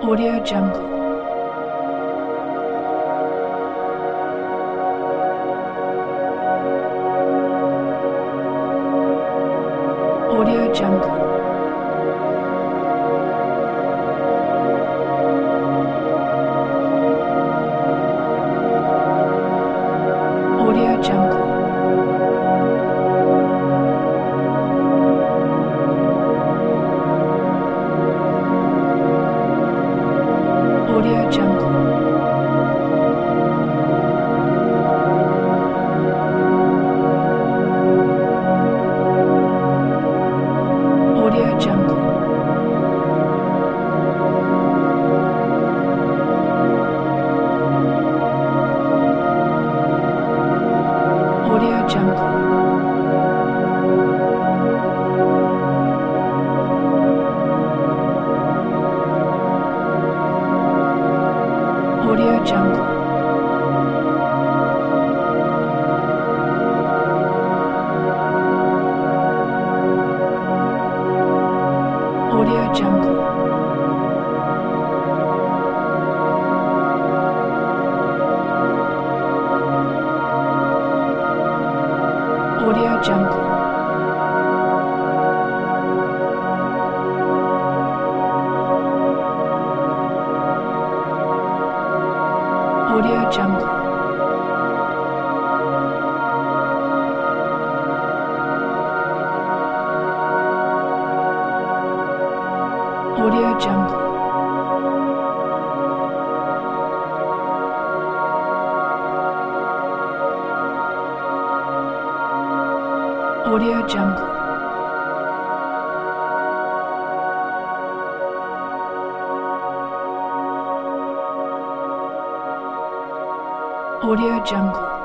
Audio Jungle. Audio Jungle. Audio Jungle. Audio Jungle. Audio Jungle. Audio Jungle. Audio Jungle. Audio Jungle. Audio Jungle. Audio Jungle. Audio Jungle. Audio Jungle. Audio Jungle.